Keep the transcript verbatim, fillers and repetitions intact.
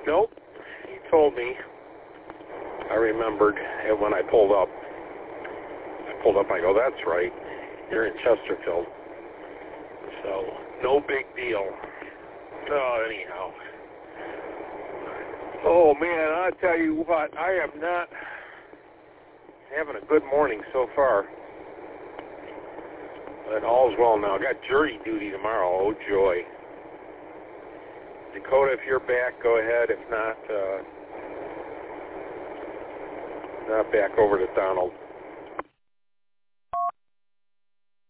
Nope. He told me. I remembered, and when I pulled up, I pulled up, I go, that's right. You're in Chesterfield. So, no big deal. Oh, anyhow. Oh, man, I tell you what, I am not having a good morning so far. But all's well now. I got jury duty tomorrow. Oh, joy. Dakota, if you're back, go ahead. If not, uh, not back over to Donald.